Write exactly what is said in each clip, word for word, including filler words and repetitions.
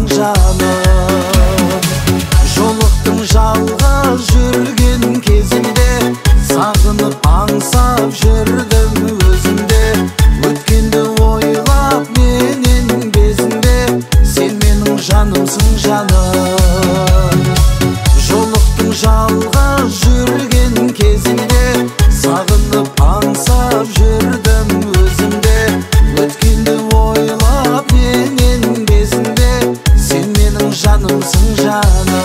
жанымсың жаным. Жолықтың жалғыз жүрген кезімде, сағынып аңсап жүрдім өзімде. Өткенді ойлап менен безінбе, сен менің жанымсың жаным. Жолықтың жалғыз жүрген кезімде, сағынып аңсап жүрдім өзімде. Өткенді ойлап менен безінбе, сен менің жанымсың жаным.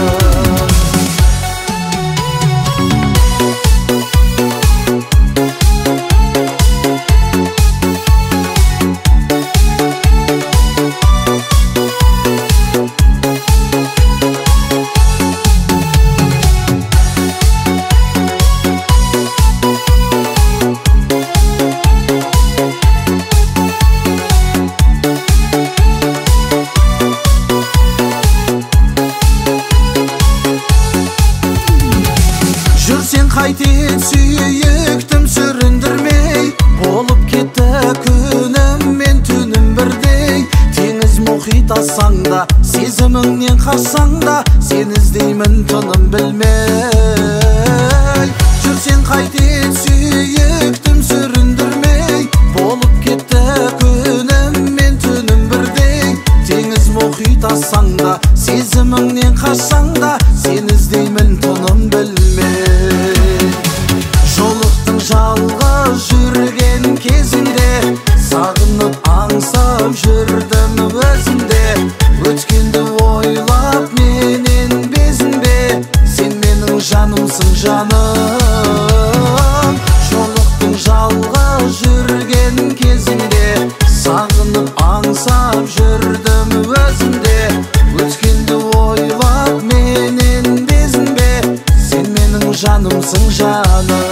Жүрсең қайтет сүйіктім сүріндірмей, болып кетті күнім мен түнім бірдей. Теңіз мұхит ассаң да, сезіміңнен қашсаң да, сен іздеймін тыным білмей. Жүрсең қайтет сүйіктім сүріндірмей, болып кетті күнім мен түнім бірдей. Теңіз мұхит ассаң да, сезіміңнен қашсаң да, сен іздеймін тыным білмей. Жолықтың жалғыз жүрген кезінде, сағынып аңсап жүрдім өзімде. Өткенді ойлап менен безінбе, сен менің жанымсың жаным. Жолықтың жалғыз жүрген кезінде, сағынып аңсап жүрдім өзімде. Өткенді ойлап менен безінбе, сен менің жанымсың жаным.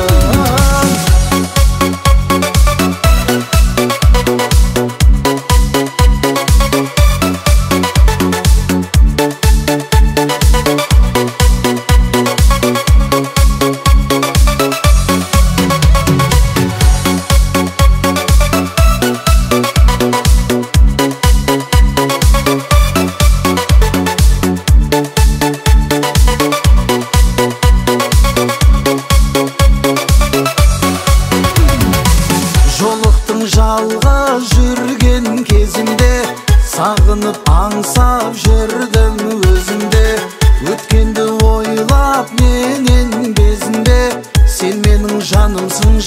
Жолықтың жалғыз жүрген кезімде, сағынып аңсап жүрдім өзімде. Өткенді ойлап менен безінбе, сен менің жанымсың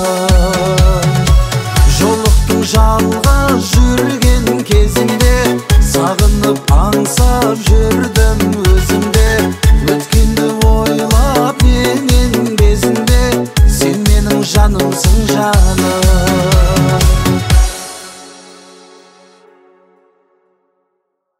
жаным. Жолықтың жалғыз жүрген кезімде,